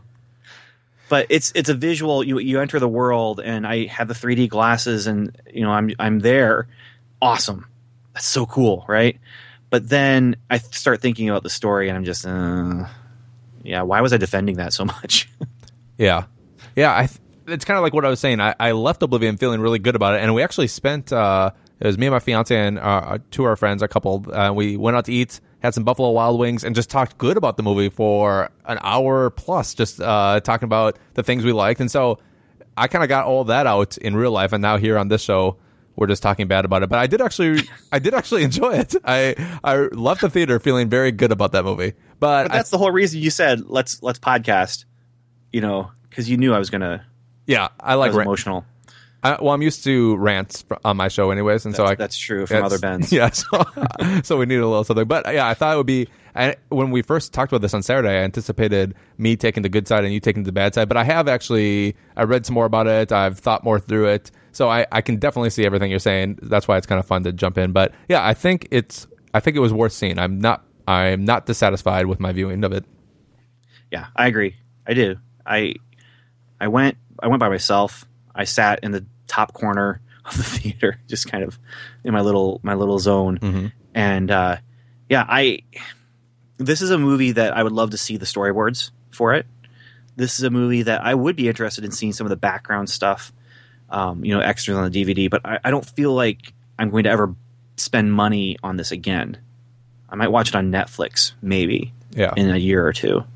but it's it's a visual. You you enter the world, and I have the three D glasses, and you know I'm I'm there. Awesome, that's so cool, right? But then I start thinking about the story, and I'm just, uh, yeah. Why was I defending that so much? Yeah, yeah. I th- it's kind of like what I was saying. I, I left Oblivion feeling really good about it, and we actually spent. Uh, it was me and my fiance and uh, two of our friends, a couple. Uh, we went out to eat, had some Buffalo Wild Wings, and just talked good about the movie for an hour plus, just uh, talking about the things we liked. And so I kind of got all that out in real life, and now here on this show, we're just talking bad about it. But I did actually, I did actually enjoy it. I I left the theater feeling very good about that movie. But, But that's the whole reason you said let's let's podcast. You know, because you knew I was gonna. yeah, I I like was rant. emotional. I, well, I'm used to rants fr- on my show, anyways, and That's, so I that's true from That's- other Bens. Yeah, so, so we need a little something. But yeah, I thought it would be. I, when we first talked about this on Saturday, I anticipated me taking the good side and you taking the bad side. But I have actually, I read some more about it. I've thought more through it, so I, I can definitely see everything you're saying. That's why it's kind of fun to jump in. But yeah, I think it's, I think it was worth seeing. I'm not, I'm not dissatisfied with my viewing of it. Yeah, I agree. I do. I I went I went by myself. I sat in the top corner of the theater, just kind of in my little my little zone. Mhm. And uh, yeah, I this is a movie that I would love to see the storyboards for it. This is a movie that I would be interested in seeing some of the background stuff, um, you know, extras on the D V D. But I, I don't feel like I'm going to ever spend money on this again. I might watch it on Netflix, maybe Yeah, in a year or two.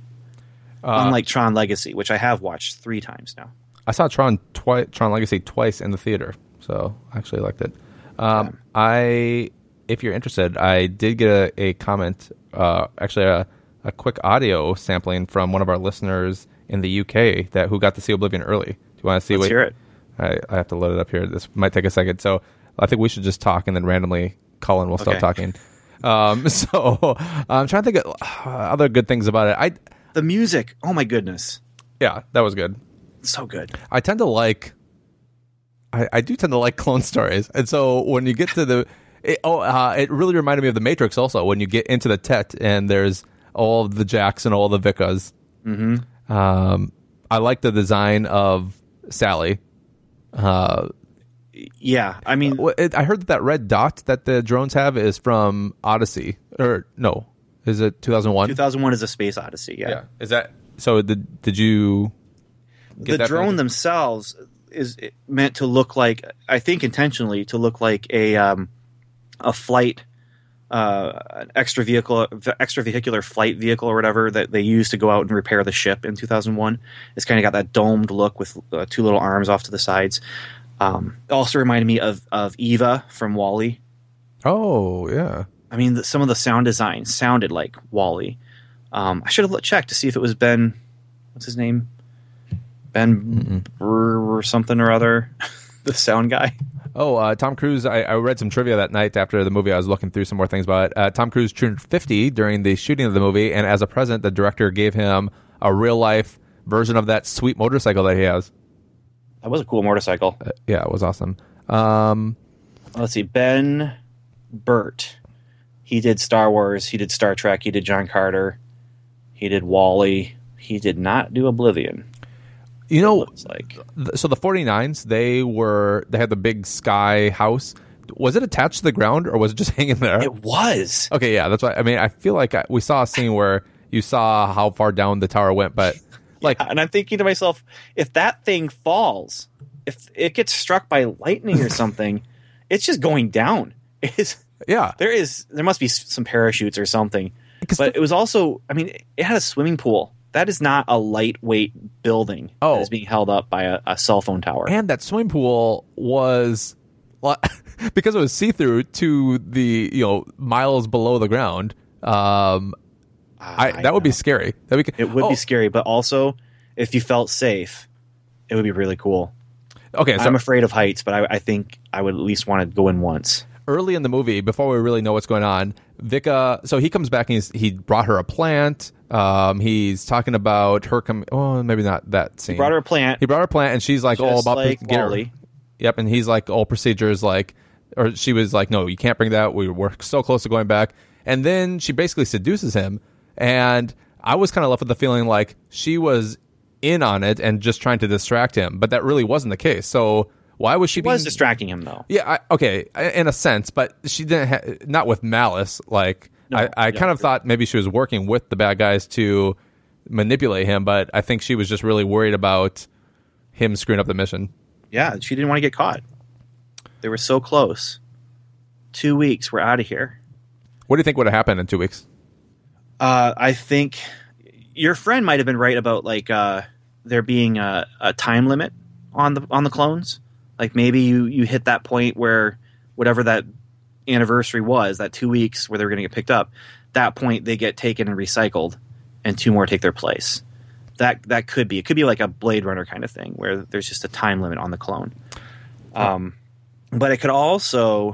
Uh, Unlike Tron Legacy, which I have watched three times now. I saw Tron twi- Tron Legacy twice in the theater, so I actually liked it. Um, I, if you're interested, I did get a, a comment, uh, actually a, a quick audio sampling from one of our listeners in the U K that who got to see Oblivion early. Do you want to see? Let's what, hear it. I, I have to load it up here. This might take a second, so I think we should just talk and then randomly Colin will start Okay. talking. Um, so I'm trying to think of uh, other good things about it. I, The music, oh my goodness, yeah, that was good. it's so good. I tend to like, I, I do tend to like clone stories, and so when you get to the, it, oh, uh, it really reminded me of the Matrix. Also, when you get into the Tet and there's all of the Jacks and all the Vicas. Mm-hmm. Um, I like the design of Sally. Uh, Yeah, I mean, wh- it, I heard that that red dot that the drones have is from Odyssey, or no, is it two thousand one? two thousand one is a Space Odyssey. Yeah, Yeah, is that so? Did did you? get the that drone from- themselves is meant to look like, I think intentionally to look like a um, a flight, uh, an extra vehicle, extra vehicular flight vehicle or whatever that they use to go out and repair the ship in two thousand one. It's kind of got that domed look with uh, two little arms off to the sides. Um, it also reminded me of of Eva from WALL-E. Oh yeah. I mean, the, some of the sound design sounded like WALL-E. Um, I should have checked to see if it was Ben. What's his name? Ben Brr or something or other. The sound guy. Oh, uh, Tom Cruise. I, I read some trivia that night after the movie. I was looking through some more things about it. Uh, Tom Cruise turned fifty during the shooting of the movie, and as a present, the director gave him a real life version of that sweet motorcycle that he has. That was a cool motorcycle. Uh, yeah, it was awesome. Um, Let's see. Ben Burt. He did Star Wars. He did Star Trek. He did John Carter. He did WALL-E. He did not do Oblivion. you know, It's like th- so the forty-nines, they were they had the big sky house. Was it attached to the ground or was it just hanging there? it was. Okay, yeah, that's why. I mean, I feel like I, we saw a scene where you saw how far down the tower went, but like, And I'm thinking to myself, if that thing falls, if it gets struck by lightning or something, it's just going down. It's, yeah, there is there must be s- some parachutes or something. 'Cause But the- it was also, I mean, it had a swimming pool that is not a lightweight building Oh. that is being held up by a, a cell phone tower. And that swimming pool was, well, because it was see-through to the, you know, miles below the ground. Um, I, I that would be know. scary. That'd be, It would oh, be scary, but also if you felt safe, it would be really cool. Okay, so I'm afraid of heights, but I, I think I would at least want to go in once. early in the movie, before we really know what's going on, Vika, so he comes back and he's, he brought her a plant. Um, he's talking about her coming. Oh, maybe not that scene. He brought her a plant. He brought her a plant, and she's like all Just about like get her- Wally. Yep, and he's like all procedures, like, or she was like, no, you can't bring that. We were so close to going back, and then she basically seduces him, and I was kind of left with the feeling like she was in on it and just trying to distract him, but that really wasn't the case. So why was she, She being was distracting him, though. Yeah, I, okay, in a sense, but she didn't. Ha- not with malice. Like No, I, I yeah, kind of thought maybe she was working with the bad guys to manipulate him, but I think she was just really worried about him screwing up the mission. Yeah, she didn't want to get caught. They were so close. Two weeks, we're out of here. What do you think would have happened in two weeks? Uh, I think your friend might have been right about like uh, there being a, a time limit on the on the clones. Like maybe you you hit that point where whatever that anniversary was, that two weeks where they were going to get picked up, that point they get taken and recycled, and two more take their place. That that could be. It could be like a Blade Runner kind of thing where there's just a time limit on the clone. Um, but it could also,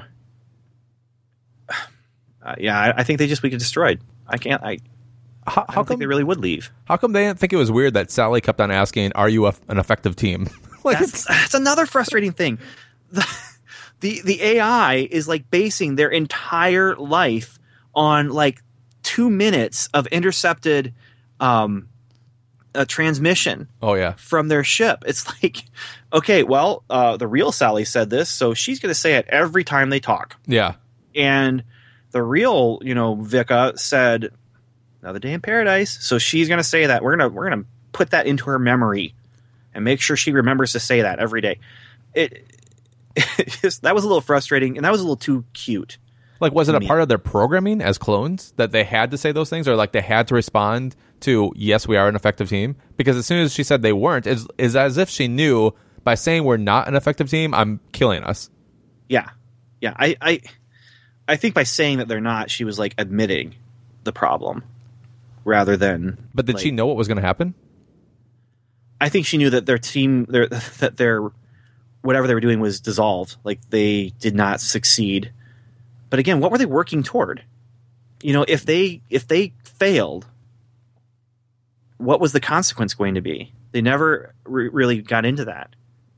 uh, yeah, I, I think they just would get destroyed. I can't. I, How, I how don't come think they really would leave. How come they didn't think it was weird that Sally kept on asking, "Are you a, an effective team?" Like That's, it's, that's another frustrating thing. The, the the A I is like basing their entire life on like two minutes of intercepted um, a transmission oh yeah, from their ship. It's like, okay, well, uh, the real Sally said this, so she's going to say it every time they talk. yeah. And the real, you know, Vika said, "Another day in paradise," so she's going to say that. We're gonna we're gonna put that into her memory and make sure she remembers to say that every day. It, it just, that was a little frustrating, and that was a little too cute. Like, was it a Me. part of their programming as clones that they had to say those things, or like they had to respond to, "Yes, we are an effective team"? Because as soon as she said they weren't, is is as if she knew by saying we're not an effective team, I'm killing us. Yeah, yeah. I, I, I think by saying that they're not, she was like admitting the problem rather than. But did like, she know what was going to happen? I think she knew that their team, their that their whatever they were doing was dissolved. Like they did not succeed. But again, what were they working toward? You know, if they if they failed, what was the consequence going to be? They never re- really got into that.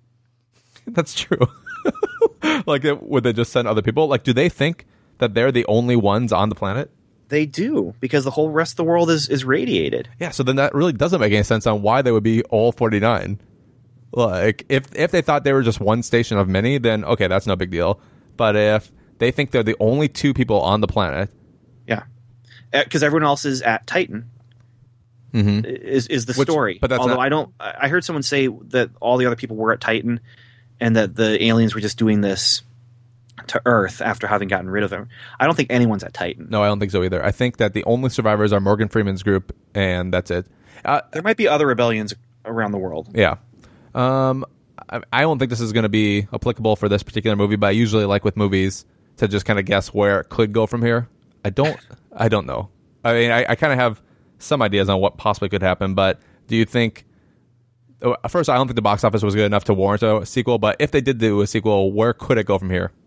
That's true. Like, would they just send other people? Like, do they think that they're the only ones on the planet? They do, because the whole rest of the world is, is radiated. Yeah, so then that really doesn't make any sense on why they would be all forty-nine. Like, if if they thought they were just one station of many, then okay, that's no big deal. But if they think they're the only two people on the planet, Yeah, because everyone else is at Titan. mm-hmm. Is is the Which- story? but that's Although not- I don't, I I heard someone say that all the other people were at Titan, and that the aliens were just doing this to Earth after having gotten rid of him. I don't think anyone's at Titan. no, I don't think so either. I think that the only survivors are Morgan Freeman's group, and that's it. Uh, There might be other rebellions around the world. Yeah. Um, I, I don't think this is going to be applicable for this particular movie, but I usually like with movies to just kind of guess where it could go from here. I don't, I don't know. I mean, I, I kind of have some ideas on what possibly could happen, but do you think, oh, first, I don't think the box office was good enough to warrant a sequel, but if they did do a sequel, where could it go from here?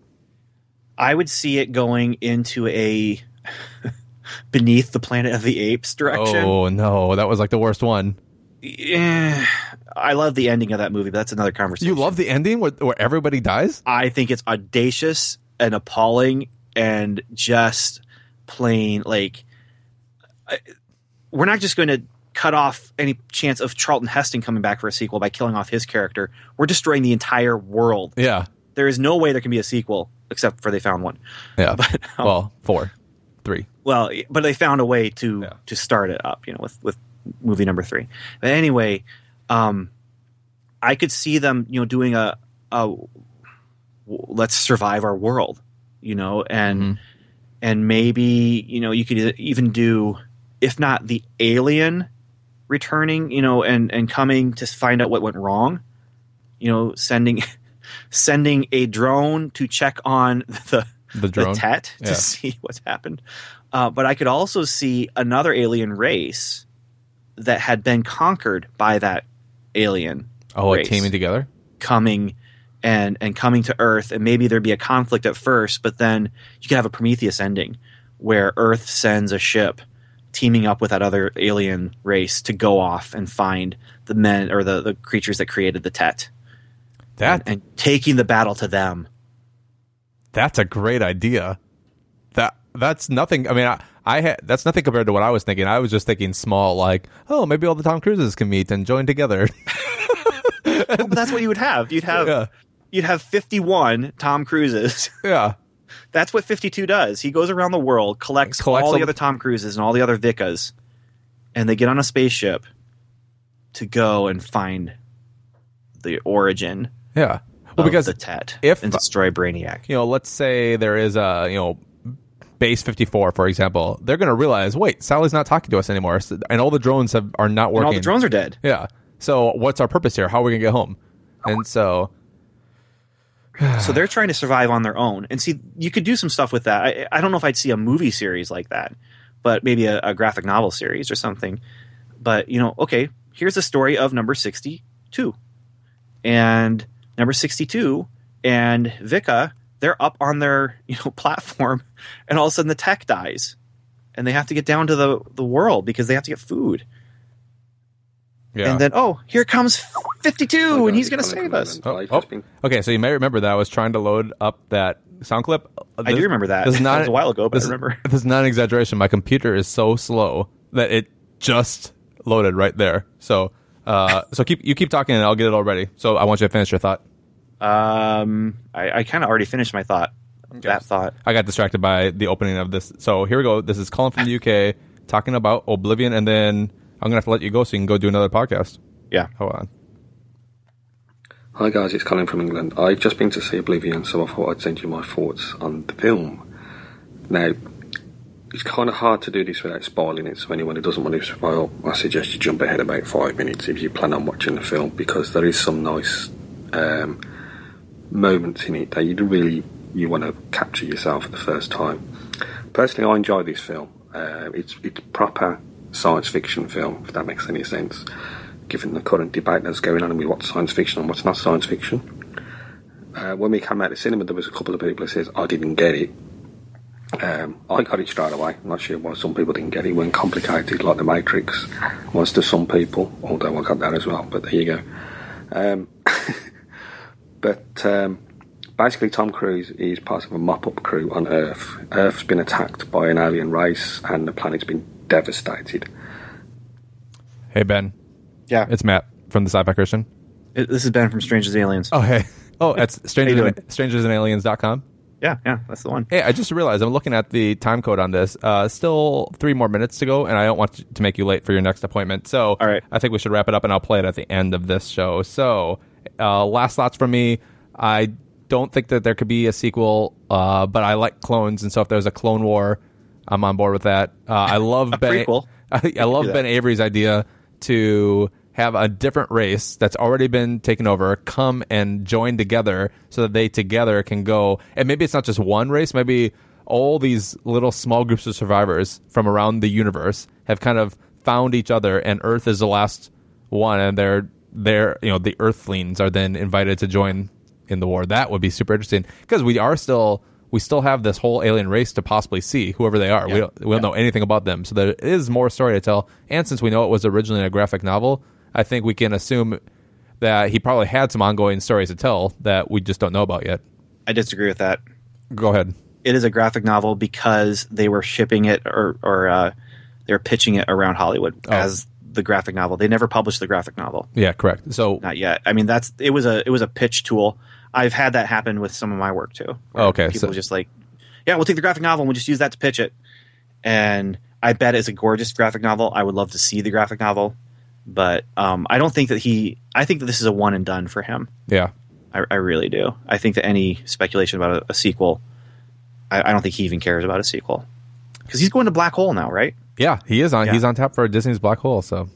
I would see it going into a Beneath the Planet of the Apes direction. Oh, no, that was like the worst one. Yeah, I love the ending of that movie, but that's another conversation. You love the ending where, where everybody dies? I think it's audacious and appalling and just plain like I- we're not just going to cut off any chance of Charlton Heston coming back for a sequel by killing off his character. We're destroying the entire world. Yeah. There is no way there can be a sequel except for they found one. Yeah. But, um, well, four, three. Well, but they found a way to Yeah. to start it up, you know, with with movie number three. But anyway, um, I could see them, you know, doing a, a let's survive our world, you know, and Mm-hmm. and maybe, you know, you could even do, if not the alien returning, you know, and and coming to find out what went wrong. You know, sending sending a drone to check on the the drone the Tet to yeah. see what's happened. Uh, but I could also see another alien race that had been conquered by that alien. Oh, like race teaming together, coming and and coming to Earth, and maybe there'd be a conflict at first, but then you could have a Prometheus ending where Earth sends a ship teaming up with that other alien race to go off and find the men or the, the creatures that created the Tet. That and, and taking the battle to them. That's a great idea. That that's nothing. I mean, I, I had that's nothing compared to what I was thinking. I was just thinking small, like, oh, maybe all the Tom Cruises can meet and join together. Well, but that's what you would have. You'd have yeah. you'd have fifty-one Tom Cruises. Yeah. That's what fifty-two does. He goes around the world, collects, collects all the other Tom Cruises and all the other Vicas, and they get on a spaceship to go and find the origin. Yeah. Well, of because the Tet if and destroy Brainiac. You know, let's say there is a you know base fifty-four, for example. They're going to realize, wait, Sally's not talking to us anymore, so, and all the drones have are not working. And all the drones are dead. Yeah. So what's our purpose here? How are we going to get home? And so. So they're trying to survive on their own. And see, you could do some stuff with that. I, I don't know if I'd see a movie series like that, but maybe a, a graphic novel series or something. But, you know, okay, here's the story of number sixty-two. And number sixty-two and Vika, they're up on their, you know, platform, and all of a sudden the tech dies. And they have to get down to the, the world because they have to get food. Yeah. And then, oh, here comes fifty-two, and he's going to save us. Oh, oh. Okay, so you may remember that I was trying to load up that sound clip. This, I do remember that. This is not, that was a while ago, but this, I remember. This is not an exaggeration. My computer is so slow that it just loaded right there. So, uh, so keep you keep talking, and I'll get it all ready. So I want you to finish your thought. Um, I, I kind of already finished my thought. Okay. That thought. I got distracted by the opening of this. So here we go. This is Colin from the U K talking about Oblivion, and then I'm going to have to let you go so you can go do another podcast. Yeah. Hold on. Hi guys, it's Colin from England. I've just been to see Oblivion, so I thought I'd send you my thoughts on the film. Now, it's kind of hard to do this without spoiling it, so anyone who doesn't want to spoil, I suggest you jump ahead about five minutes if you plan on watching the film, because there is some nice um, moments in it that you really you want to capture yourself for the first time. Personally, I enjoy this film. Uh, it's it's proper science fiction film, if that makes any sense, given the current debate that's going on with what's science fiction and what's not science fiction. Uh, when we came out of the cinema, there was a couple of people who says, I didn't get it. Um, I got it straight away. I'm not sure why some people didn't get it. It wasn't complicated like The Matrix was to some people, although I got that as well, but there you go. Um, but um, basically Tom Cruise is part of a mop-up crew on Earth. Earth's been attacked by an alien race and the planet's been devastated. Hey, Ben. Yeah. It's Matt from the Sci-Fi Christian. It, this is Ben from Strangers and Aliens. Oh, hey. Oh, that's strangers and, strangers and aliens dot com. Yeah, yeah, that's the one. Hey, I just realized I'm looking at the time code on this. Uh, still three more minutes to go, and I don't want to make you late for your next appointment. So all right. I think we should wrap it up, and I'll play it at the end of this show. So uh, last thoughts from me. I don't think that there could be a sequel, uh, but I like clones, and so if there's a Clone War, I'm on board with that. Uh, I love Ben. Prequel. I, I love Ben Avery's idea to have a different race that's already been taken over come and join together so that they together can go. And maybe it's not just one race. Maybe all these little small groups of survivors from around the universe have kind of found each other, and Earth is the last one, and they're they're you know the Earthlings are then invited to join in the war. That would be super interesting because we are still. We still have this whole alien race to possibly see, whoever they are. Yeah. We don't, we don't yeah. know anything about them. So there is more story to tell. And since we know it was originally a graphic novel, I think we can assume that he probably had some ongoing stories to tell that we just don't know about yet. I disagree with that. Go ahead. It is a graphic novel because they were shipping it or, or uh, they were pitching it around Hollywood oh. as the graphic novel. They never published the graphic novel. Yeah, correct. So not yet. I mean, that's it was a it was a pitch tool. I've had that happen with some of my work too. Oh, okay. People so, just like, yeah, we'll take the graphic novel and we'll just use that to pitch it. And I bet it's a gorgeous graphic novel. I would love to see the graphic novel, but um, I don't think that he. I think that this is a one and done for him. Yeah, I, I really do. I think that any speculation about a, a sequel, I, I don't think he even cares about a sequel because he's going to Black Hole now, right? Yeah, he is on. Yeah. He's on tap for Disney's Black Hole. So,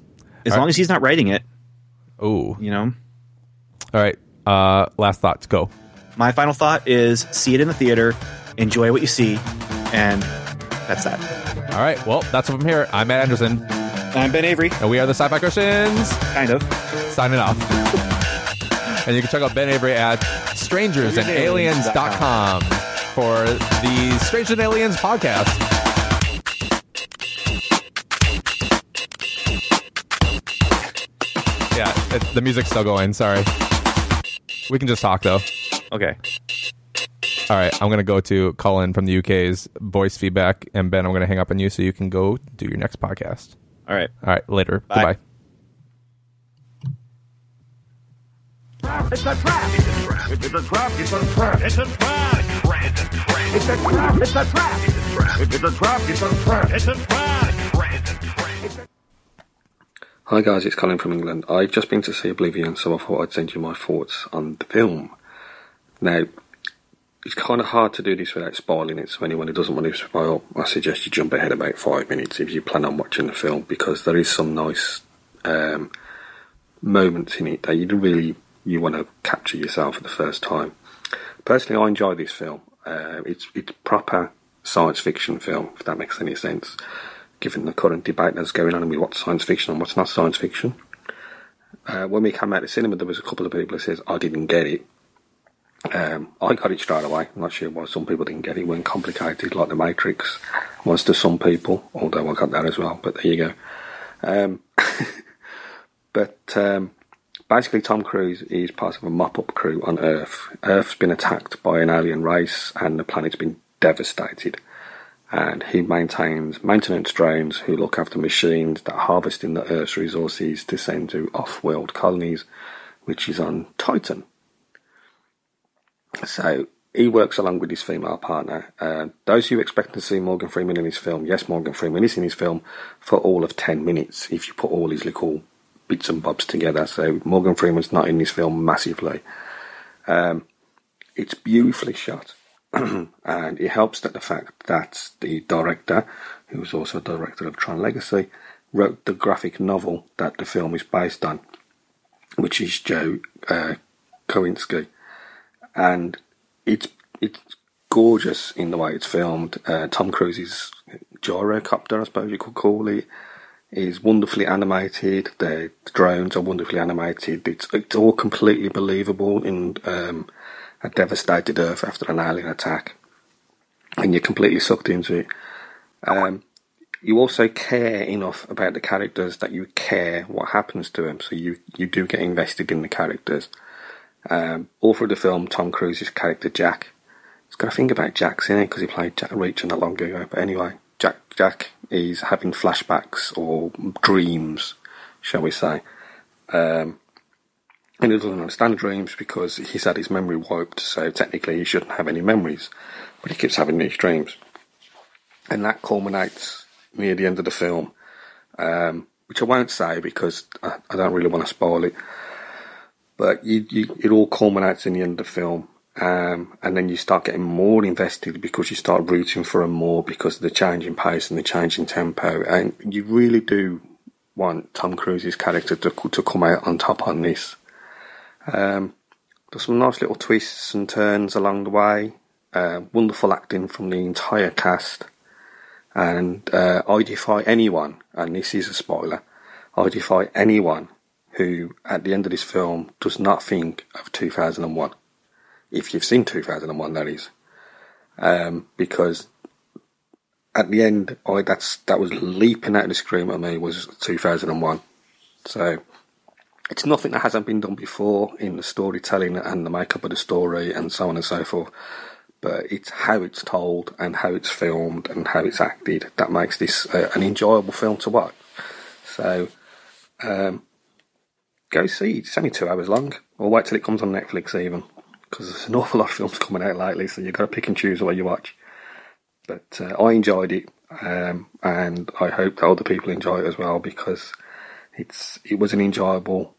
As All long right. as he's not writing it, Ooh. you know. All right. Uh, last thoughts. Go. My final thought is see it in the theater, enjoy what you see, and that's that. All right. Well, that's it from here. I'm Matt Anderson, I'm Ben Avery, and we are the Sci-Fi Christians. kind of. Signing off. And you can check out Ben Avery at strangers and aliens dot com for the Strangers and Aliens podcast. Yeah, it, the music's still going. Sorry. We can just talk, though. Okay. All right, I'm going to go to Colin from the U K's voice feedback, and Ben, I'm going to hang up on you so you can go do your next podcast. All right. All right, later. Bye. Goodbye. It's a trap! It's a trap! It's a trap! It's a trap! It's a trap! It's a trap! It's a trap! It's a trap! It's a trap! It's a trap! It's a trap! Hi guys, it's Colin from England. I've just been to see Oblivion, so I thought I'd send you my thoughts on the film. Now, it's kind of hard to do this without spoiling it, so anyone who doesn't want to spoil, I suggest you jump ahead about five minutes if you plan on watching the film, because there is some nice um, moments in it that you really you want to capture yourself for the first time. Personally, I enjoy this film. Uh, it's it's proper science fiction film, if that makes any sense, given the current debate that's going on with what's science fiction and what's not science fiction. Uh, when we came out of the cinema, there was a couple of people who says, I didn't get it. Um, I got it straight away. I'm not sure why some people didn't get it. It wasn't complicated like The Matrix was to some people, although I got that as well, but there you go. Um, but um, basically Tom Cruise is part of a mop-up crew on Earth. Earth's been attacked by an alien race and the planet's been devastated. And he maintains maintenance drones who look after machines that are harvesting the Earth's resources to send to off-world colonies, which is on Titan. So he works along with his female partner. Uh, those who expect to see Morgan Freeman in his film, yes, Morgan Freeman is in his film for all of ten minutes, if you put all his little bits and bobs together. So Morgan Freeman's not in this film massively. Um, it's beautifully shot. And it helps that the fact that the director, who was also a director of Tron Legacy, wrote the graphic novel that the film is based on, which is Joe uh, Kowinski. And it's it's gorgeous in the way it's filmed. Uh, Tom Cruise's gyrocopter, I suppose you could call it, is wonderfully animated. The drones are wonderfully animated. It's it's all completely believable in um, a devastated Earth after an alien attack, and you're completely sucked into it. Um, you also care enough about the characters that you care what happens to them, so you, you do get invested in the characters. Um, all through the film, Tom Cruise's character Jack, it's got to think about Jack's in it because he played Jack Reacher not long ago. But anyway, Jack Jack is having flashbacks or dreams, shall we say. Um, and he doesn't understand dreams because he's had his memory wiped, so technically he shouldn't have any memories. But he keeps having these dreams. And that culminates near the end of the film, um, which I won't say because I, I don't really want to spoil it. But you, you, it all culminates in the end of the film. Um, and then you start getting more invested because you start rooting for him more because of the change in pace and the change in tempo. And you really do want Tom Cruise's character to to come out on top on this. Um, there's some nice little twists and turns along the way. Uh, wonderful acting from the entire cast. And uh, I defy anyone, and this is a spoiler, I defy anyone who, at the end of this film, does not think of two thousand one. If you've seen two thousand one, that is. Um, because at the end, I, that's that was leaping out of the screen at me was two thousand one. So it's nothing that hasn't been done before in the storytelling and the makeup of the story and so on and so forth. But it's how it's told and how it's filmed and how it's acted that makes this uh, an enjoyable film to watch. So um, go see it. It's only two hours long. Or wait till it comes on Netflix even. Because there's an awful lot of films coming out lately, so you've got to pick and choose what you watch. But uh, I enjoyed it, um, and I hope that other people enjoy it as well, because it's it was an enjoyable,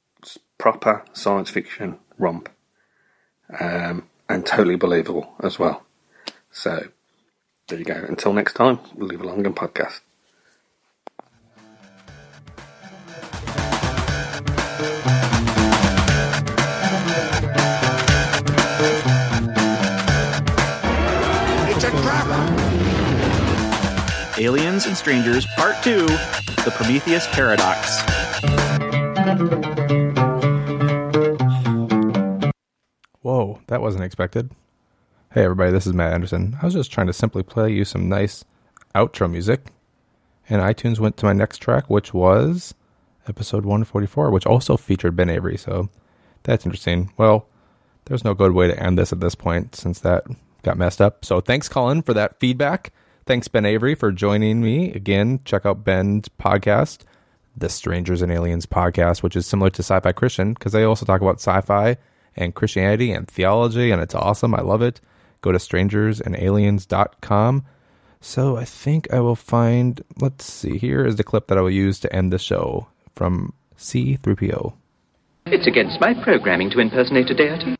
proper science fiction romp, um, and totally believable as well. So, there you go. Until next time, we'll leave a long podcast. Aliens and Strangers, Part two, The Prometheus Paradox. Whoa, that wasn't expected. Hey everybody, this is Matt Anderson. I was just trying to simply play you some nice outro music, and iTunes went to my next track, which was episode one forty-four, which also featured Ben Avery, so that's interesting. Well, there's no good way to end this at this point, since that got messed up. So thanks, Colin, for that feedback. Thanks, Ben Avery, for joining me. Again, check out Ben's podcast, the Strangers and Aliens podcast, which is similar to Sci-Fi Christian, because they also talk about sci-fi and Christianity and theology, and it's awesome. I love it. Go to strangers and aliens dot com. So I think I will find, let's see, here is the clip that I will use to end the show from C three P O. It's against my programming to impersonate a deity.